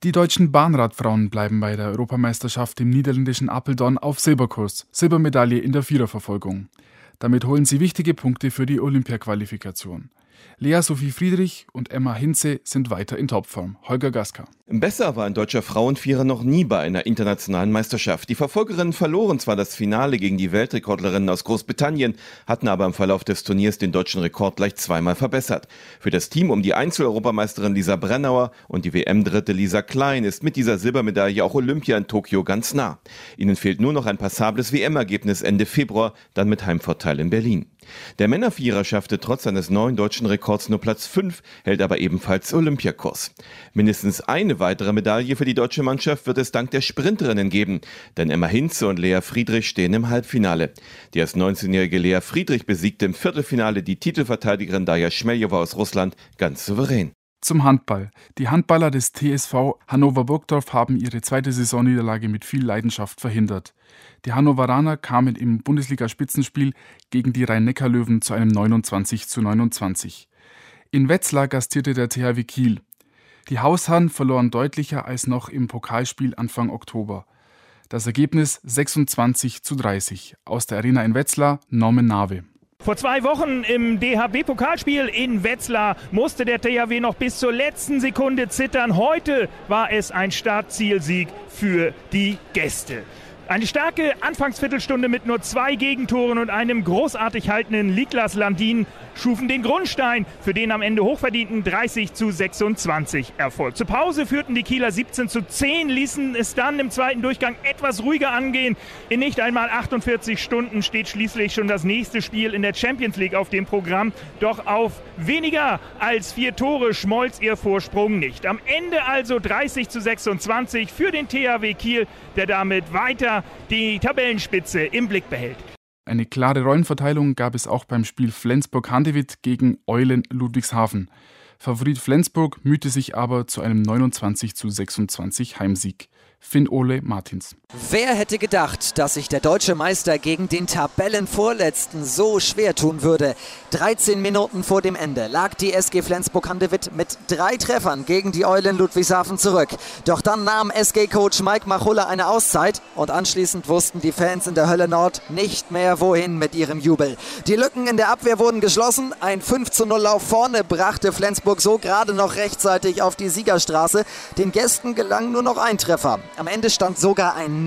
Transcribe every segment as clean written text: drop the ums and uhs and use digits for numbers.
Die deutschen Bahnradfrauen bleiben bei der Europameisterschaft im niederländischen Apeldoorn auf Silberkurs. Silbermedaille in der Viererverfolgung. Damit holen sie wichtige Punkte für die Olympiaqualifikation. Lea Sophie Friedrich und Emma Hinze sind weiter in Topform. Holger Gaska. Besser war ein deutscher Frauenvierer noch nie bei einer internationalen Meisterschaft. Die Verfolgerinnen verloren zwar das Finale gegen die Weltrekordlerinnen aus Großbritannien, hatten aber im Verlauf des Turniers den deutschen Rekord gleich zweimal verbessert. Für das Team um die Einzel-Europameisterin Lisa Brennauer und die WM-Dritte Lisa Klein ist mit dieser Silbermedaille auch Olympia in Tokio ganz nah. Ihnen fehlt nur noch ein passables WM-Ergebnis Ende Februar, dann mit Heimvorteil in Berlin. Der Männervierer schaffte trotz seines neuen deutschen Rekords nur Platz 5, hält aber ebenfalls Olympiakurs. Mindestens eine weitere Medaille für die deutsche Mannschaft wird es dank der Sprinterinnen geben, denn Emma Hinze und Lea Friedrich stehen im Halbfinale. Die erst 19-jährige Lea Friedrich besiegte im Viertelfinale die Titelverteidigerin Darja Schmeljowa aus Russland ganz souverän. Zum Handball. Die Handballer des TSV Hannover Burgdorf haben ihre zweite Saisonniederlage mit viel Leidenschaft verhindert. Die Hannoveraner kamen im Bundesliga-Spitzenspiel gegen die Rhein-Neckar-Löwen zu einem 29:29. In Wetzlar gastierte der THW Kiel. Die Hausherren verloren deutlicher als noch im Pokalspiel Anfang Oktober. Das Ergebnis 26:30. Aus der Arena in Wetzlar, Norman Nave. Vor 2 Wochen im DHB-Pokalspiel in Wetzlar musste der THW noch bis zur letzten Sekunde zittern. Heute war es ein Startzielsieg für die Gäste. Eine starke Anfangsviertelstunde mit nur 2 Gegentoren und einem großartig haltenden Niklas Landin schufen den Grundstein für den am Ende hochverdienten 30:26 Erfolg. Zur Pause führten die Kieler 17:10, ließen es dann im zweiten Durchgang etwas ruhiger angehen. In nicht einmal 48 Stunden steht schließlich schon das nächste Spiel in der Champions League auf dem Programm. Doch auf weniger als 4 Tore schmolz ihr Vorsprung nicht. Am Ende also 30:26 für den THW Kiel, der damit weiter die Tabellenspitze im Blick behält. Eine klare Rollenverteilung gab es auch beim Spiel Flensburg-Handewitt gegen Eulen Ludwigshafen. Favorit Flensburg mühte sich aber zu einem 29:26 Heimsieg. Finn-Ole Martins. Wer hätte gedacht, dass sich der deutsche Meister gegen den Tabellenvorletzten so schwer tun würde? 13 Minuten vor dem Ende lag die SG Flensburg-Handewitt mit 3 Treffern gegen die Eulen Ludwigshafen zurück. Doch dann nahm SG-Coach Mike Machulla eine Auszeit und anschließend wussten die Fans in der Hölle Nord nicht mehr wohin mit ihrem Jubel. Die Lücken in der Abwehr wurden geschlossen. Ein 5:0-Lauf vorne brachte Flensburg so gerade noch rechtzeitig auf die Siegerstraße. Den Gästen gelang nur noch ein Treffer. Am Ende stand sogar ein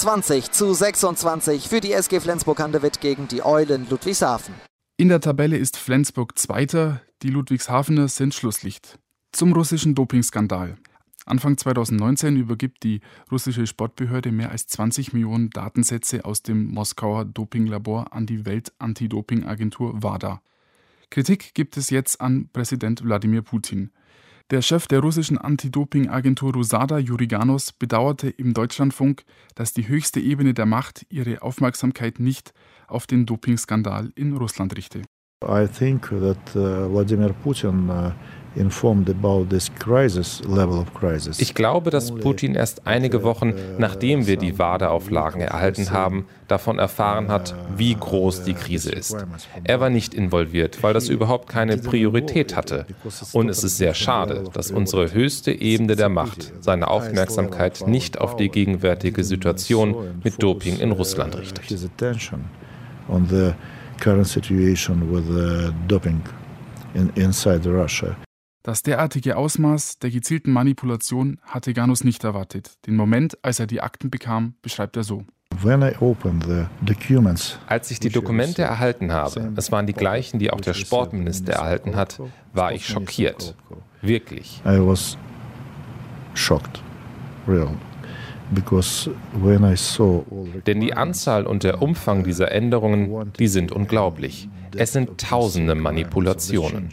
29:26 für die SG Flensburg-Handewitt gegen die Eulen Ludwigshafen. In der Tabelle ist Flensburg Zweiter, die Ludwigshafener sind Schlusslicht. Zum russischen Dopingskandal. Anfang 2019 übergibt die russische Sportbehörde mehr als 20 Millionen Datensätze aus dem Moskauer Dopinglabor an die Welt-Anti-Doping-Agentur WADA. Kritik gibt es jetzt an Präsident Wladimir Putin. Der Chef der russischen Anti-Doping-Agentur Rusada, Juri Ganos, bedauerte im Deutschlandfunk, dass die höchste Ebene der Macht ihre Aufmerksamkeit nicht auf den Dopingskandal in Russland richte. I think that Wladimir Putin informed about this level of crisis. Ich glaube, dass Putin erst einige Wochen, nachdem wir die WADA-Auflagen erhalten haben, davon erfahren hat, wie groß die Krise ist. Er war nicht involviert, weil das überhaupt keine Priorität hatte. Und es ist sehr schade, dass unsere höchste Ebene der Macht seine Aufmerksamkeit nicht auf die gegenwärtige Situation mit Doping in Russland richtet. Current situation with doping inside Russia. Das derartige Ausmaß der gezielten Manipulation hatte Ganos nicht erwartet. Den Moment, als er die Akten bekam, beschreibt er so. Als ich die Dokumente erhalten habe, es waren die gleichen, die auch der Sportminister erhalten hat, war ich schockiert. Wirklich. I was shocked, real. Denn die Anzahl und der Umfang dieser Änderungen, die sind unglaublich. Es sind tausende Manipulationen.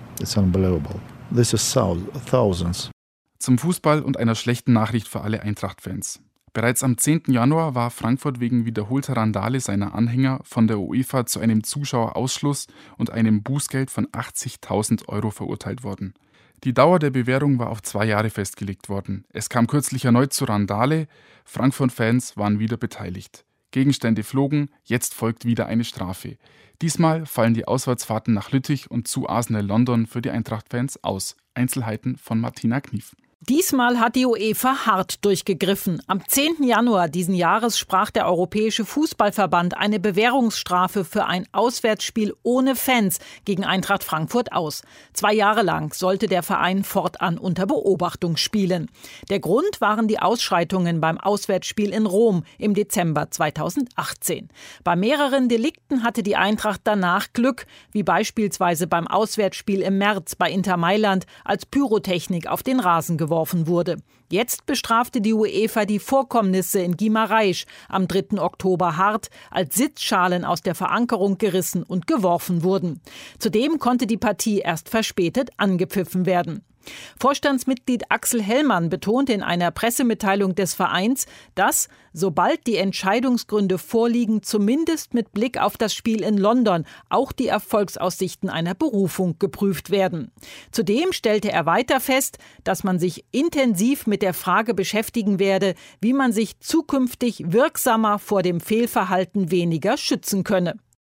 Zum Fußball und einer schlechten Nachricht für alle Eintracht-Fans. Bereits am 10. Januar war Frankfurt wegen wiederholter Randale seiner Anhänger von der UEFA zu einem Zuschauerausschluss und einem Bußgeld von 80.000 € verurteilt worden. Die Dauer der Bewährung war auf 2 Jahre festgelegt worden. Es kam kürzlich erneut zu Randale. Frankfurt-Fans waren wieder beteiligt. Gegenstände flogen, jetzt folgt wieder eine Strafe. Diesmal fallen die Auswärtsfahrten nach Lüttich und zu Arsenal London für die Eintracht-Fans aus. Einzelheiten von Martina Knief. Diesmal hat die UEFA hart durchgegriffen. Am 10. Januar diesen Jahres sprach der Europäische Fußballverband eine Bewährungsstrafe für ein Auswärtsspiel ohne Fans gegen Eintracht Frankfurt aus. 2 Jahre lang sollte der Verein fortan unter Beobachtung spielen. Der Grund waren die Ausschreitungen beim Auswärtsspiel in Rom im Dezember 2018. Bei mehreren Delikten hatte die Eintracht danach Glück, wie beispielsweise beim Auswärtsspiel im März bei Inter Mailand, als Pyrotechnik auf den Rasen geworfen wurde. Jetzt bestrafte die UEFA die Vorkommnisse in Guimarães am 3. Oktober hart, als Sitzschalen aus der Verankerung gerissen und geworfen wurden. Zudem konnte die Partie erst verspätet angepfiffen werden. Vorstandsmitglied Axel Hellmann betonte in einer Pressemitteilung des Vereins, dass, sobald die Entscheidungsgründe vorliegen, zumindest mit Blick auf das Spiel in London auch die Erfolgsaussichten einer Berufung geprüft werden. Zudem stellte er weiter fest, dass man sich intensiv mit der Frage beschäftigen werde, wie man sich zukünftig wirksamer vor dem Fehlverhalten weniger schützen könne.